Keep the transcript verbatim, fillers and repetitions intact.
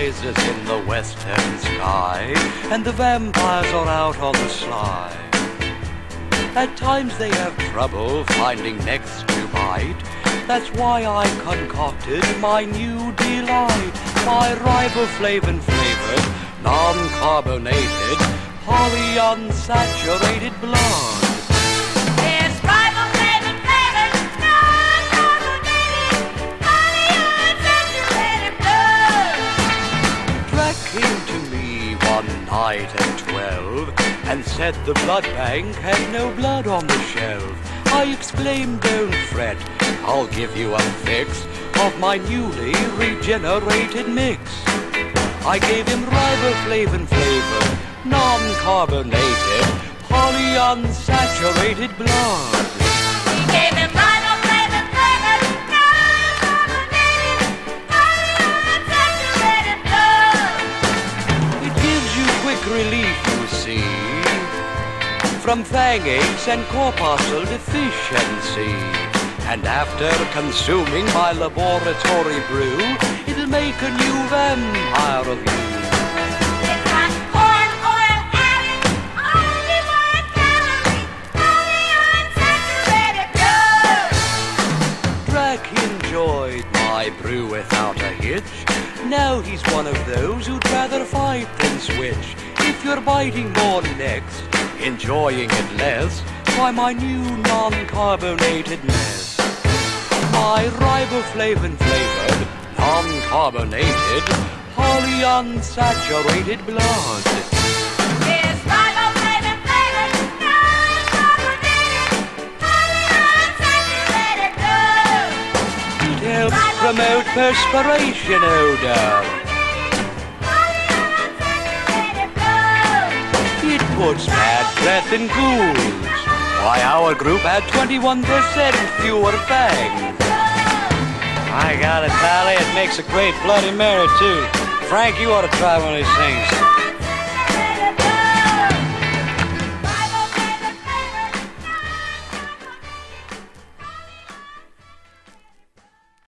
rises in the western sky, and the vampires are out on the sly. At times they have trouble finding necks to bite. That's why I concocted my new delight, my riboflavin flavored, non-carbonated, polyunsaturated blood. It's riboflavin flavored, non-carbonated, polyunsaturated blood. Drac came to me one night at twelve and said the blood bank had no blood on the shelf. I exclaimed, don't fret, I'll give you a fix of my newly regenerated mix. I gave him riboflavin flavored, non-carbonated, polyunsaturated blood. We gave him riboflavin flavored, non-carbonated, polyunsaturated blood. It gives you quick relief, you see, from fang aches and corpuscle deficiency. And after consuming my laboratory brew, it'll make a new vampire of you. It's got corn oil added, only one calorie, polyunsaturated blood. Drac enjoyed my brew without a hitch. Now he's one of those who'd rather fight than switch. If you're biting more necks, enjoying it less, try my new non-carbonated mess. My riboflavin flavored, non-carbonated, polyunsaturated blood. It's riboflavin flavored, non-carbonated, polyunsaturated blood. It helps promote perspiration odor. Polyunsaturated blood. It puts bad breath in ghouls. Why, our group had twenty-one percent fewer fangs. I got it, Pally. It makes a great Bloody Mary, too. Frank, you ought to try one of these things.